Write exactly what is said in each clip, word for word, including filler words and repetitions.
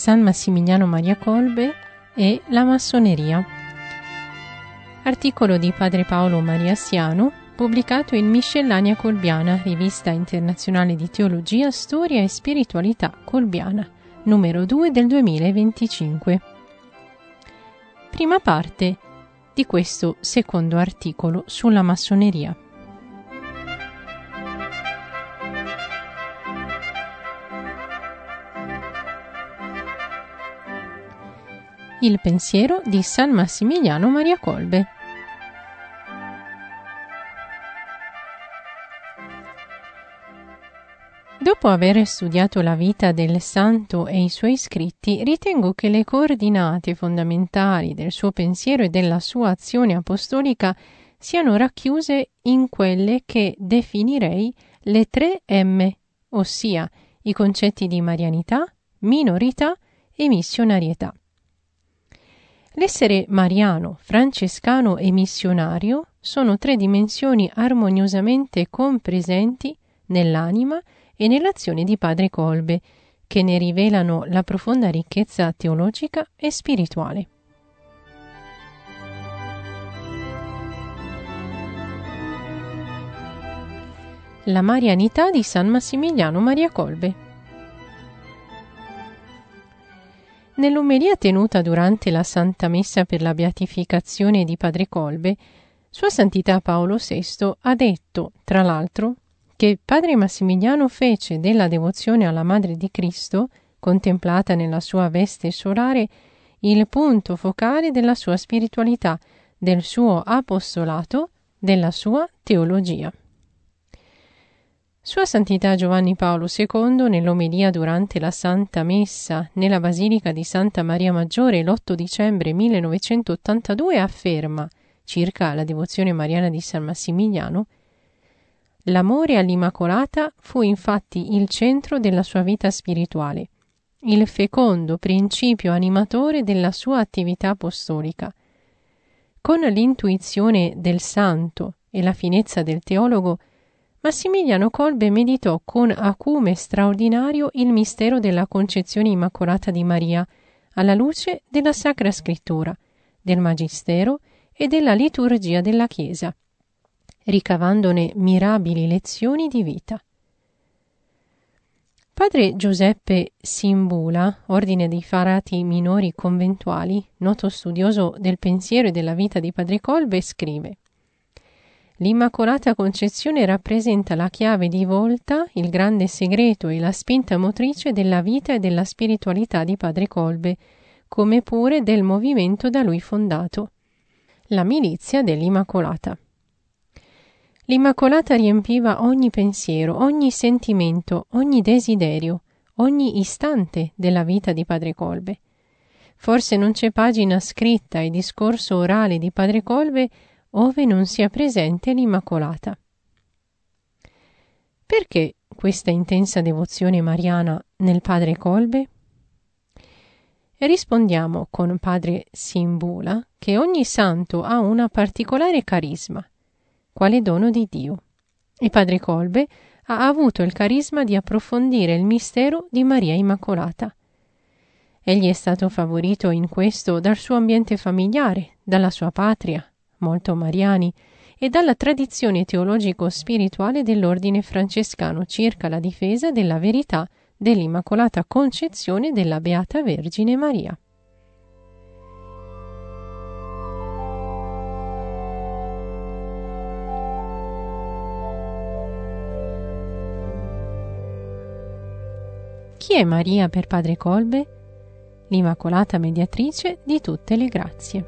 San Massimiliano Maria Kolbe e la massoneria. Articolo di padre Paolo Mariassiano, pubblicato in Miscellanea Kolbiana, rivista internazionale di teologia, storia e spiritualità kolbiana, numero due del duemilaventicinque. Prima parte di questo secondo articolo sulla massoneria. Il pensiero di San Massimiliano Maria Kolbe. Dopo aver studiato la vita del santo e i suoi scritti, ritengo che le coordinate fondamentali del suo pensiero e della sua azione apostolica siano racchiuse in quelle che definirei le tre M, ossia i concetti di marianità, minorità e missionarietà. L'essere mariano, francescano e missionario sono tre dimensioni armoniosamente compresenti nell'anima e nell'azione di padre Kolbe, che ne rivelano la profonda ricchezza teologica e spirituale. La marianità di San Massimiliano Maria Kolbe. Nell'omelia tenuta durante la Santa Messa per la beatificazione di padre Kolbe, Sua Santità Paolo sesto ha detto, tra l'altro, che padre Massimiliano fece della devozione alla Madre di Cristo, contemplata nella sua veste solare, il punto focale della sua spiritualità, del suo apostolato, della sua teologia. Sua Santità Giovanni Paolo secondo, nell'omelia durante la Santa Messa nella Basilica di Santa Maria Maggiore l'otto dicembre millenovecentottantadue, afferma, circa la devozione mariana di San Massimiliano: l'amore all'Immacolata fu infatti il centro della sua vita spirituale, il fecondo principio animatore della sua attività apostolica. Con l'intuizione del santo e la finezza del teologo, Massimiliano Kolbe meditò con acume straordinario il mistero della concezione immacolata di Maria, alla luce della Sacra Scrittura, del Magistero e della liturgia della Chiesa, ricavandone mirabili lezioni di vita. Padre Giuseppe Simbula, ordine dei frati minori conventuali, noto studioso del pensiero e della vita di padre Kolbe, scrive: l'Immacolata Concezione rappresenta la chiave di volta, il grande segreto e la spinta motrice della vita e della spiritualità di padre Kolbe, come pure del movimento da lui fondato, la milizia dell'Immacolata. L'Immacolata riempiva ogni pensiero, ogni sentimento, ogni desiderio, ogni istante della vita di padre Kolbe. Forse non c'è pagina scritta e discorso orale di padre Kolbe ove non sia presente l'Immacolata. Perché questa intensa devozione mariana nel padre Kolbe? Rispondiamo con padre Simbula che ogni santo ha una particolare carisma, quale dono di Dio, e padre Kolbe ha avuto il carisma di approfondire il mistero di Maria Immacolata. Egli è stato favorito in questo dal suo ambiente familiare, dalla sua patria, molto mariani, e dalla tradizione teologico-spirituale dell'ordine francescano circa la difesa della verità dell'Immacolata Concezione della Beata Vergine Maria. Chi è Maria per padre Kolbe? L'Immacolata Mediatrice di tutte le grazie.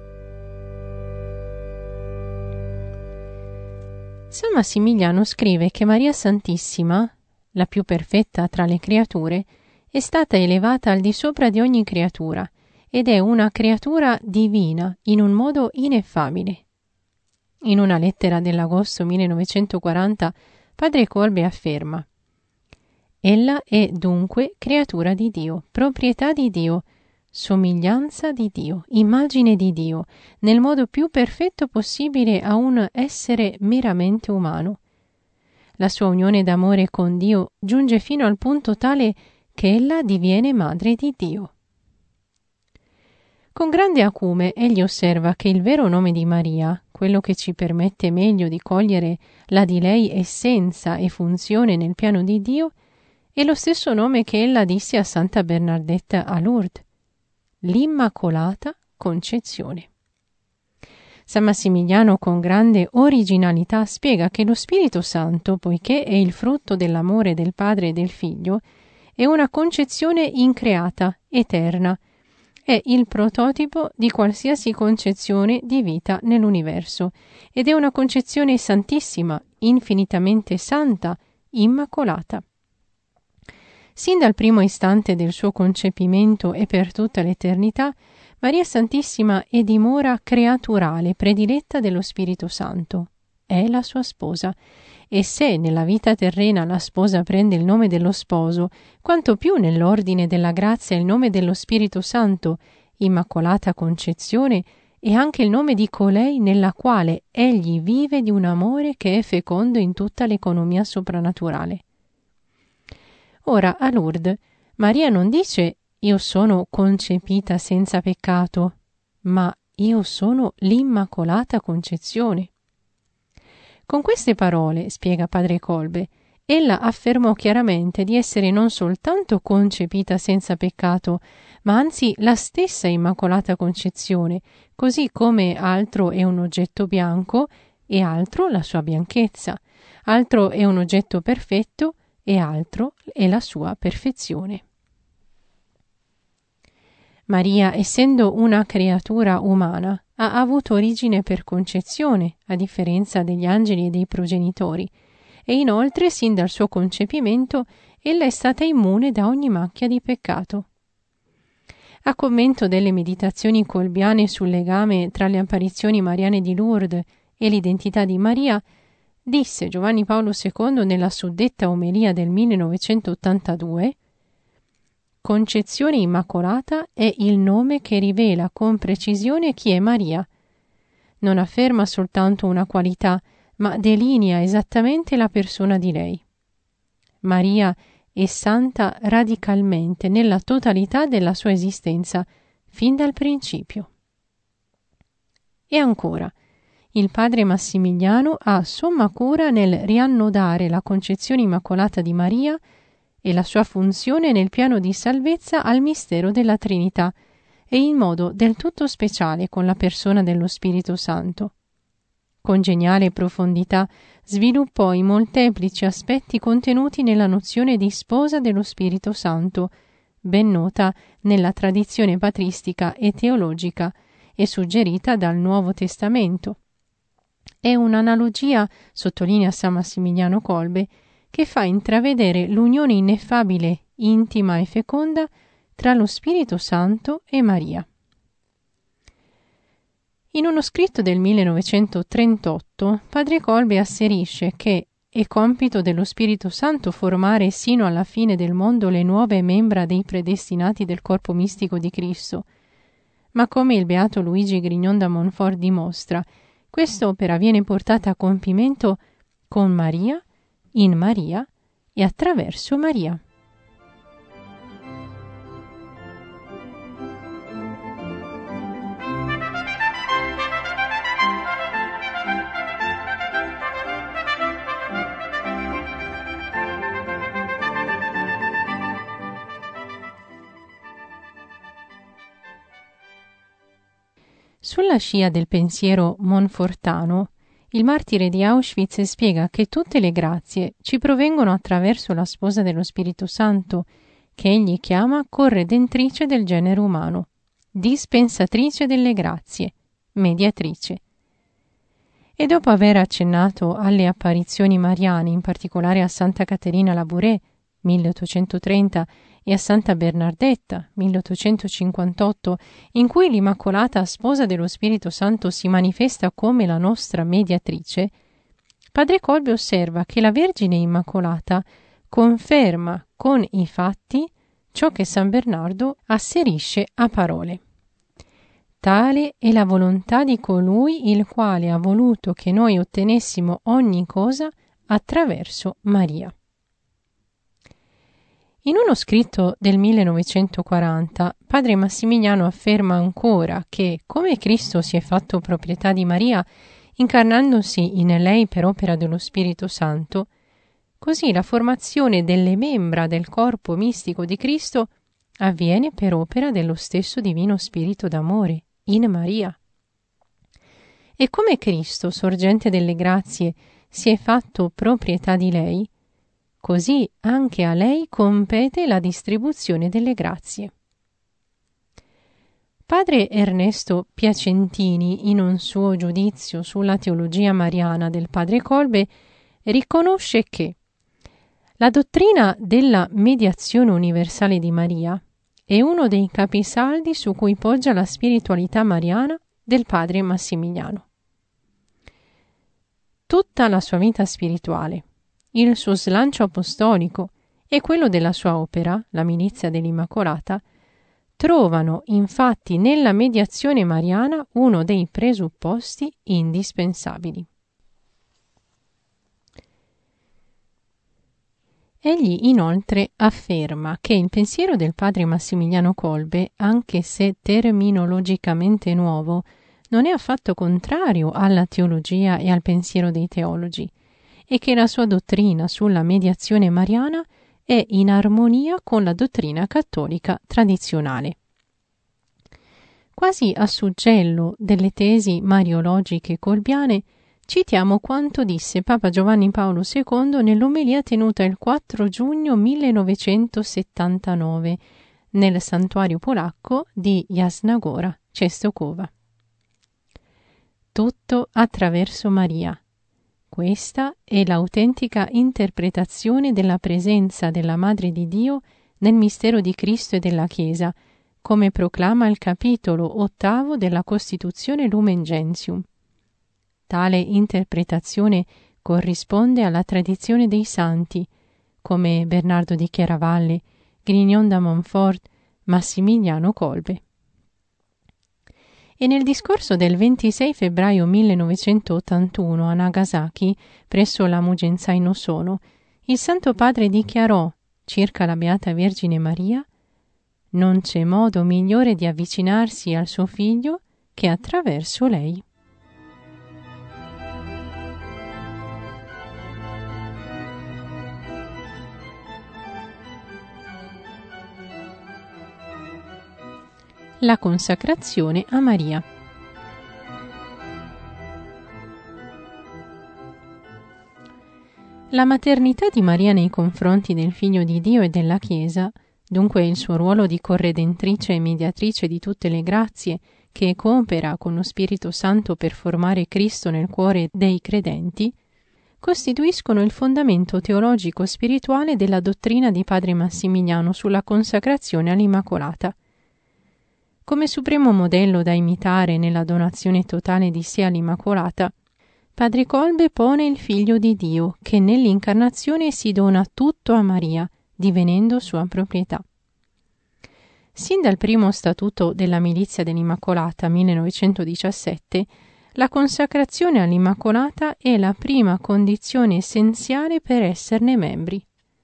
San Massimiliano scrive che Maria Santissima, la più perfetta tra le creature, è stata elevata al di sopra di ogni creatura ed è una creatura divina in un modo ineffabile. In una lettera dell'agosto millenovecentoquaranta, padre Kolbe afferma: ella è dunque creatura di Dio, proprietà di Dio, somiglianza di Dio, immagine di Dio, nel modo più perfetto possibile a un essere meramente umano. La sua unione d'amore con Dio giunge fino al punto tale che ella diviene madre di Dio. Con grande acume egli osserva che il vero nome di Maria, quello che ci permette meglio di cogliere la di lei essenza e funzione nel piano di Dio, è lo stesso nome che ella disse a Santa Bernardetta a Lourdes, l'Immacolata Concezione. San Massimiliano con grande originalità spiega che lo Spirito Santo, poiché è il frutto dell'amore del Padre e del Figlio, è una concezione increata, eterna, è il prototipo di qualsiasi concezione di vita nell'universo ed è una concezione santissima, infinitamente santa, immacolata. Sin dal primo istante del suo concepimento e per tutta l'eternità, Maria Santissima è dimora creaturale prediletta dello Spirito Santo. È la sua sposa. E se nella vita terrena la sposa prende il nome dello sposo, quanto più nell'ordine della grazia il nome dello Spirito Santo, Immacolata Concezione, e anche il nome di colei nella quale egli vive di un amore che è fecondo in tutta l'economia soprannaturale. Ora, a Lourdes, Maria non dice «Io sono concepita senza peccato», ma «Io sono l'Immacolata Concezione». Con queste parole, spiega padre Kolbe, ella affermò chiaramente di essere non soltanto concepita senza peccato, ma anzi la stessa Immacolata Concezione, così come altro è un oggetto bianco e altro la sua bianchezza, altro è un oggetto perfetto e altro è la sua perfezione. Maria, essendo una creatura umana, ha avuto origine per concezione, a differenza degli angeli e dei progenitori, e inoltre, sin dal suo concepimento, ella è stata immune da ogni macchia di peccato. A commento delle meditazioni colbiane sul legame tra le apparizioni mariane di Lourdes e l'identità di Maria, disse Giovanni Paolo secondo nella suddetta omelia del millenovecentottantadue: Concezione Immacolata è il nome che rivela con precisione chi è Maria. Non afferma soltanto una qualità, ma delinea esattamente la persona di lei. Maria è santa radicalmente nella totalità della sua esistenza, fin dal principio. E ancora, il padre Massimiliano ha somma cura nel riannodare la concezione immacolata di Maria e la sua funzione nel piano di salvezza al mistero della Trinità e in modo del tutto speciale con la persona dello Spirito Santo. Con geniale profondità sviluppò i molteplici aspetti contenuti nella nozione di sposa dello Spirito Santo, ben nota nella tradizione patristica e teologica e suggerita dal Nuovo Testamento. È un'analogia, sottolinea San Massimiliano Kolbe, che fa intravedere l'unione ineffabile, intima e feconda tra lo Spirito Santo e Maria. In uno scritto del millenovecentotrentotto, padre Kolbe asserisce che è compito dello Spirito Santo formare sino alla fine del mondo le nuove membra dei predestinati del corpo mistico di Cristo. Ma come il beato Luigi Grignon da Montfort dimostra, quest'opera viene portata a compimento con Maria, in Maria e attraverso Maria. Sulla scia del pensiero monfortano, il martire di Auschwitz spiega che tutte le grazie ci provengono attraverso la sposa dello Spirito Santo, che egli chiama corredentrice del genere umano, dispensatrice delle grazie, mediatrice. E dopo aver accennato alle apparizioni mariane, in particolare a Santa Caterina Labouré, milleottocentotrenta, e a Santa Bernardetta, milleottocentocinquantotto, in cui l'Immacolata Sposa dello Spirito Santo si manifesta come la nostra mediatrice, padre Kolbe osserva che la Vergine Immacolata conferma con i fatti ciò che San Bernardo asserisce a parole. Tale è la volontà di colui il quale ha voluto che noi ottenessimo ogni cosa attraverso Maria. In uno scritto del millenovecentoquaranta, padre Massimiliano afferma ancora che, come Cristo si è fatto proprietà di Maria, incarnandosi in lei per opera dello Spirito Santo, così la formazione delle membra del corpo mistico di Cristo avviene per opera dello stesso Divino Spirito d'amore, in Maria. E come Cristo, sorgente delle grazie, si è fatto proprietà di lei, così anche a lei compete la distribuzione delle grazie. Padre Ernesto Piacentini, in un suo giudizio sulla teologia mariana del padre Kolbe, riconosce che la dottrina della mediazione universale di Maria è uno dei capisaldi su cui poggia la spiritualità mariana del padre Massimiliano. Tutta la sua vita spirituale, il suo slancio apostolico e quello della sua opera, la Milizia dell'Immacolata, trovano infatti nella mediazione mariana uno dei presupposti indispensabili. Egli inoltre afferma che il pensiero del padre Massimiliano Kolbe, anche se terminologicamente nuovo, non è affatto contrario alla teologia e al pensiero dei teologi, e che la sua dottrina sulla mediazione mariana è in armonia con la dottrina cattolica tradizionale. Quasi a suggello delle tesi mariologiche colbiane, citiamo quanto disse Papa Giovanni Paolo secondo nell'omelia tenuta il quattro giugno millenovecentosettantanove nel santuario polacco di Jasna-Góra, Częstochowa. Tutto attraverso Maria. Questa è l'autentica interpretazione della presenza della Madre di Dio nel mistero di Cristo e della Chiesa, come proclama il capitolo ottavo della Costituzione Lumen Gentium. Tale interpretazione corrisponde alla tradizione dei santi, come Bernardo di Chiaravalle, Grignon da Montfort, Massimiliano Kolbe. E nel discorso del ventisei febbraio millenovecentottantuno a Nagasaki, presso la Mugenza in Osono, il Santo Padre dichiarò, circa la Beata Vergine Maria, «Non c'è modo migliore di avvicinarsi al suo Figlio che attraverso lei». La consacrazione a Maria. La maternità di Maria nei confronti del Figlio di Dio e della Chiesa, dunque il suo ruolo di corredentrice e mediatrice di tutte le grazie che coopera con lo Spirito Santo per formare Cristo nel cuore dei credenti, costituiscono il fondamento teologico spirituale della dottrina di Padre Massimiliano sulla consacrazione all'Immacolata. Come supremo modello da imitare nella donazione totale di sé all'Immacolata, Padre Kolbe pone il Figlio di Dio, che nell'incarnazione si dona tutto a Maria, divenendo sua proprietà. Sin dal primo statuto della Milizia dell'Immacolata, millenovecentodiciassette, la consacrazione all'Immacolata è la prima condizione essenziale per esserne membri.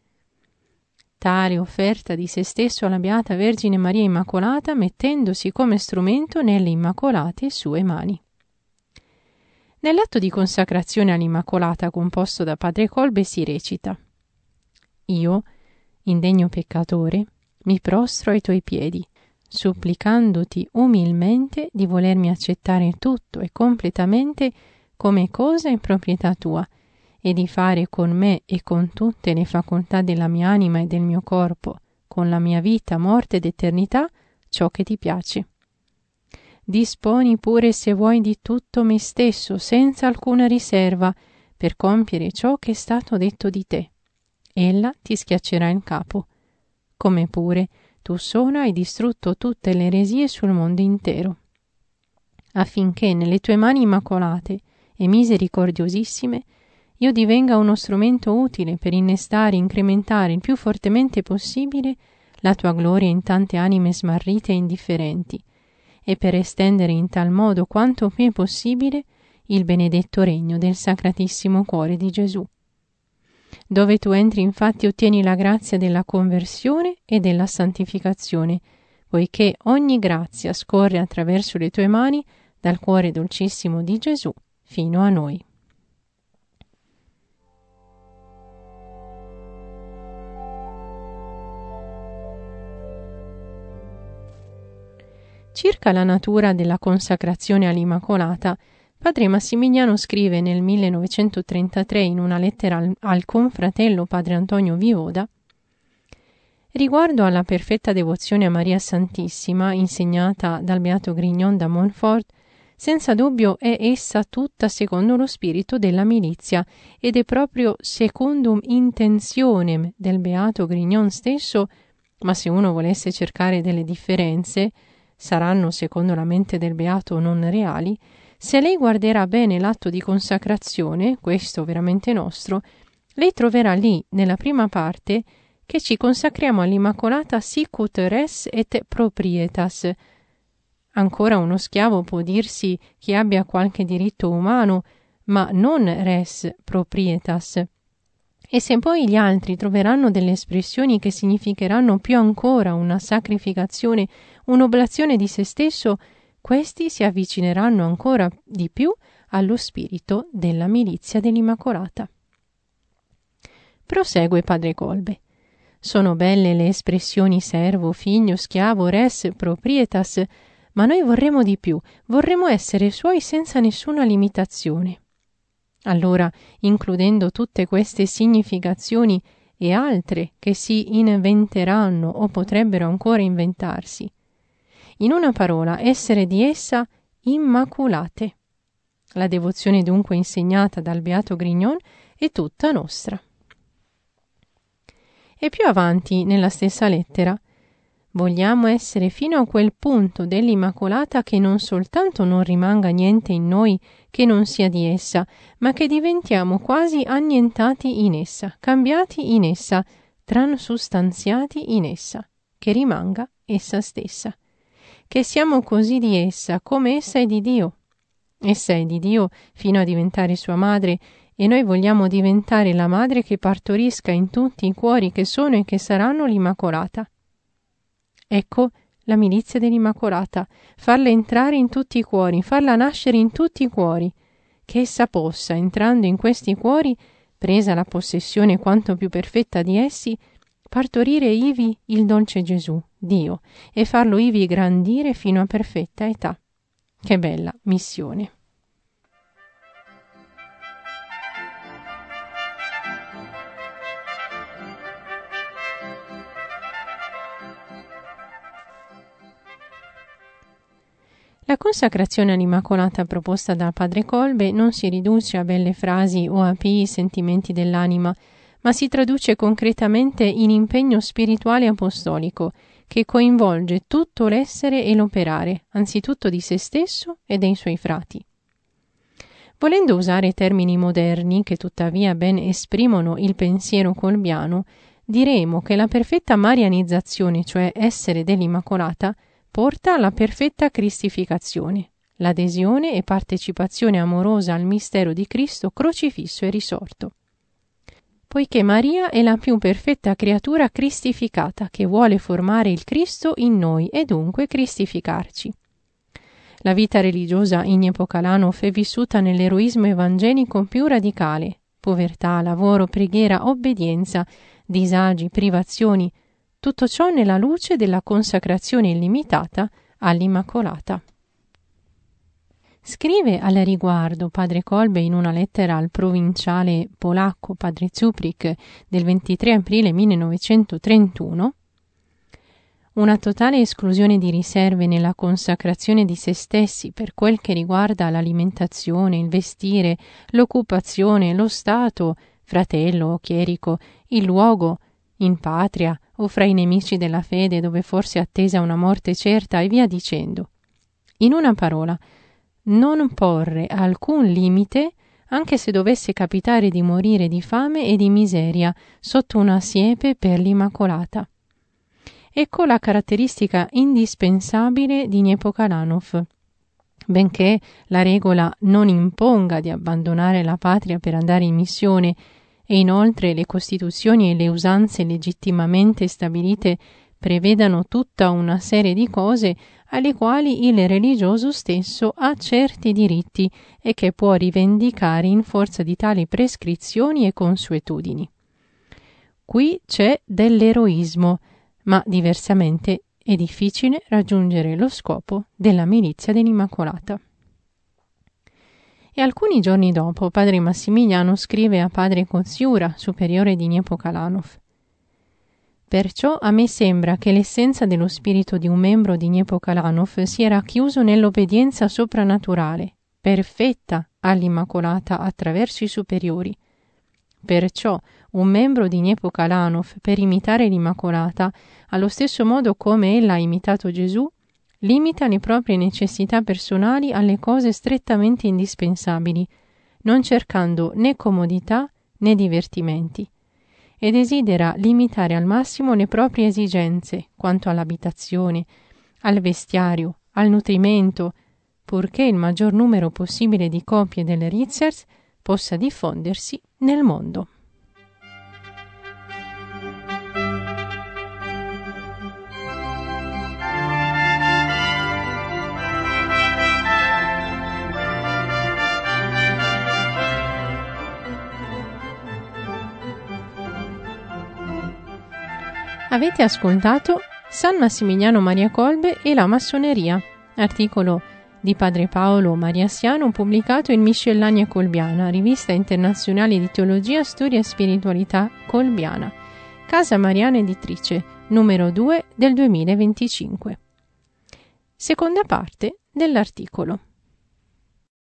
Tale offerta di se stesso alla Beata Vergine Maria Immacolata, mettendosi come strumento nelle immacolate sue mani. Nell'atto di consacrazione all'Immacolata composto da Padre Kolbe si recita: Io, indegno peccatore, mi prostro ai tuoi piedi, supplicandoti umilmente di volermi accettare tutto e completamente come cosa e proprietà tua, e di fare con me e con tutte le facoltà della mia anima e del mio corpo, con la mia vita, morte ed eternità, ciò che ti piace. Disponi pure se vuoi di tutto me stesso, senza alcuna riserva, per compiere ciò che è stato detto di te. Ella ti schiaccerà il capo, come pure tu sola hai distrutto tutte le eresie sul mondo intero, affinché nelle tue mani immacolate e misericordiosissime io divenga uno strumento utile per innestare e incrementare il più fortemente possibile la tua gloria in tante anime smarrite e indifferenti, e per estendere in tal modo quanto più è possibile il benedetto regno del Sacratissimo Cuore di Gesù. Dove tu entri infatti ottieni la grazia della conversione e della santificazione, poiché ogni grazia scorre attraverso le tue mani dal cuore dolcissimo di Gesù fino a noi. Circa la natura della consacrazione all'Immacolata, padre Massimiliano scrive nel millenovecentotrentatré in una lettera al, al confratello padre Antonio Vioda: riguardo alla perfetta devozione a Maria Santissima insegnata dal Beato Grignon da Montfort, senza dubbio è essa tutta secondo lo spirito della milizia ed è proprio secundum intentionem del Beato Grignon stesso, ma se uno volesse cercare delle differenze, saranno secondo la mente del Beato non reali, se lei guarderà bene l'atto di consacrazione, questo veramente nostro, lei troverà lì, nella prima parte, che ci consacriamo all'Immacolata sicut res et proprietas. Ancora uno schiavo può dirsi che abbia qualche diritto umano, ma non res proprietas. E se poi gli altri troveranno delle espressioni che significheranno più ancora una sacrificazione, un'oblazione di se stesso, questi si avvicineranno ancora di più allo spirito della milizia dell'Immacolata. Prosegue padre Kolbe. Sono belle le espressioni servo, figlio, schiavo, res, proprietas, ma noi vorremmo di più, vorremmo essere suoi senza nessuna limitazione. Allora, includendo tutte queste significazioni e altre che si inventeranno o potrebbero ancora inventarsi, in una parola, essere di essa immacolate. La devozione dunque insegnata dal Beato Grignon è tutta nostra. E più avanti, nella stessa lettera, vogliamo essere fino a quel punto dell'Immacolata che non soltanto non rimanga niente in noi che non sia di essa, ma che diventiamo quasi annientati in essa, cambiati in essa, transustanziati in essa, che rimanga essa stessa. Che siamo così di essa, come essa è di Dio. Essa è di Dio fino a diventare sua madre, e noi vogliamo diventare la madre che partorisca in tutti i cuori che sono e che saranno l'Immacolata. Ecco la milizia dell'Immacolata, farla entrare in tutti i cuori, farla nascere in tutti i cuori, che essa possa, entrando in questi cuori, presa la possessione quanto più perfetta di essi, partorire ivi il dolce Gesù, Dio, e farlo ivi grandire fino a perfetta età. Che bella missione! La consacrazione all'Immacolata proposta dal padre Kolbe non si riduce a belle frasi o a pii sentimenti dell'anima, ma si traduce concretamente in impegno spirituale apostolico che coinvolge tutto l'essere e l'operare, anzitutto di se stesso e dei suoi frati. Volendo usare termini moderni che tuttavia ben esprimono il pensiero colbiano, diremo che la perfetta marianizzazione, cioè essere dell'Immacolata, porta alla perfetta cristificazione, l'adesione e partecipazione amorosa al mistero di Cristo crocifisso e risorto. Poiché Maria è la più perfetta creatura cristificata che vuole formare il Cristo in noi e dunque cristificarci. La vita religiosa in epoca Lanov è vissuta nell'eroismo evangelico più radicale: povertà, lavoro, preghiera, obbedienza, disagi, privazioni, tutto ciò nella luce della consacrazione illimitata all'Immacolata. Scrive al riguardo padre Kolbe in una lettera al provinciale polacco padre Czuprik del ventitré aprile millenovecentotrentuno: una totale esclusione di riserve nella consacrazione di se stessi per quel che riguarda l'alimentazione, il vestire, l'occupazione, lo stato, fratello o chierico, il luogo, in patria o fra i nemici della fede dove forse è attesa una morte certa e via dicendo. In una parola, non porre alcun limite anche se dovesse capitare di morire di fame e di miseria sotto una siepe per l'Immacolata. Ecco la caratteristica indispensabile di Nepokalanov. Benché la regola non imponga di abbandonare la patria per andare in missione, e inoltre le costituzioni e le usanze legittimamente stabilite prevedano tutta una serie di cose alle quali il religioso stesso ha certi diritti e che può rivendicare in forza di tali prescrizioni e consuetudini. Qui c'è dell'eroismo, ma diversamente è difficile raggiungere lo scopo della milizia dell'Immacolata. E alcuni giorni dopo padre Massimiliano scrive a padre Coziura, superiore di Niepokalanów: perciò a me sembra che l'essenza dello spirito di un membro di Niepokalanów sia racchiuso nell'obbedienza soprannaturale, perfetta all'Immacolata attraverso i superiori. Perciò un membro di Niepokalanów, per imitare l'Immacolata, allo stesso modo come ella ha imitato Gesù, limita le proprie necessità personali alle cose strettamente indispensabili, non cercando né comodità né divertimenti, e desidera limitare al massimo le proprie esigenze quanto all'abitazione, al vestiario, al nutrimento, purché il maggior numero possibile di copie delle Ritzers possa diffondersi nel mondo. Avete ascoltato San Massimiliano Maria Kolbe e la massoneria, articolo di padre Paolo Mariassiano pubblicato in Miscellanea Colbiana, rivista internazionale di teologia, storia e spiritualità colbiana, Casa Mariana Editrice, numero due del duemilaventicinque. Seconda parte dell'articolo.